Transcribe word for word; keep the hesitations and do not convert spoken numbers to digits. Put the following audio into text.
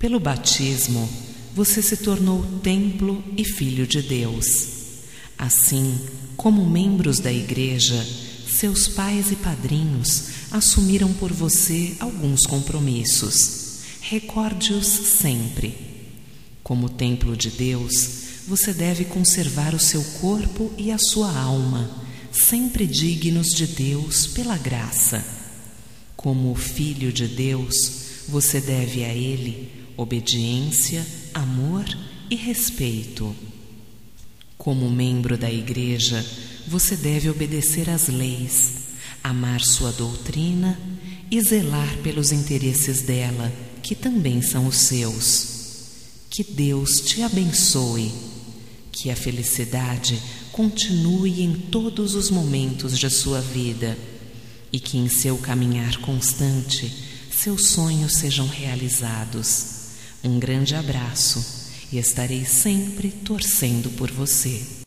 Pelo batismo, você se tornou templo e filho de Deus. Assim, como membros da Igreja, seus pais e padrinhos assumiram por você alguns compromissos. Recorde-os sempre. Como templo de Deus, você deve conservar o seu corpo e a sua alma, sempre dignos de Deus pela graça. Como filho de Deus, você deve a Ele obediência, amor e respeito. Como membro da Igreja, você deve obedecer às leis, amar sua doutrina e zelar pelos interesses dela, que também são os seus. Que Deus te abençoe, que a felicidade continue em todos os momentos de sua vida e que em seu caminhar constante seus sonhos sejam realizados. Um grande abraço e estarei sempre torcendo por você.